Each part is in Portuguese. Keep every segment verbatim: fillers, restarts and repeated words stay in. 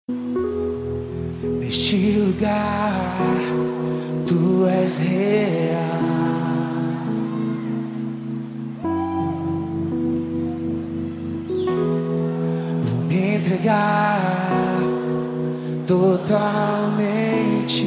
Neste lugar, tu és real. Vou me entregar totalmente.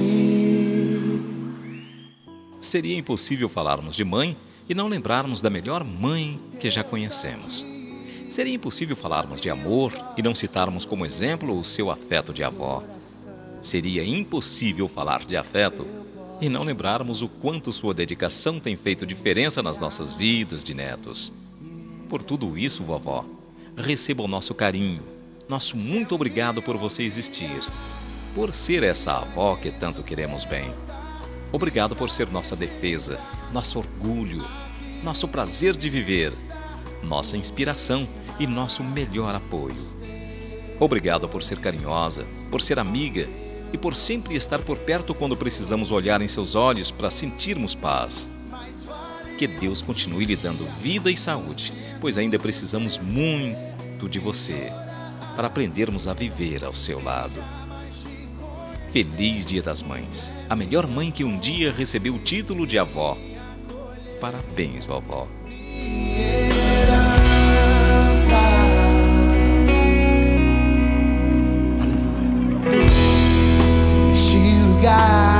Seria impossível falarmos de mãe e não lembrarmos da melhor mãe que já conhecemos. Seria impossível falarmos de amor e não citarmos como exemplo o seu afeto de avó. Seria impossível falar de afeto e não lembrarmos o quanto sua dedicação tem feito diferença nas nossas vidas de netos. Por tudo isso, vovó, receba o nosso carinho, nosso muito obrigado por você existir, por ser essa avó que tanto queremos bem. Obrigado por ser nossa defesa, nosso orgulho, nosso prazer de viver, nossa inspiração e nosso melhor apoio. Obrigado por ser carinhosa, por ser amiga e por sempre estar por perto quando precisamos olhar em seus olhos para sentirmos paz. Que Deus continue lhe dando vida e saúde, pois ainda precisamos muito de você para aprendermos a viver ao seu lado. Feliz Dia das Mães, a melhor mãe que um dia recebeu o título de avó. Parabéns, vovó. Neste lugar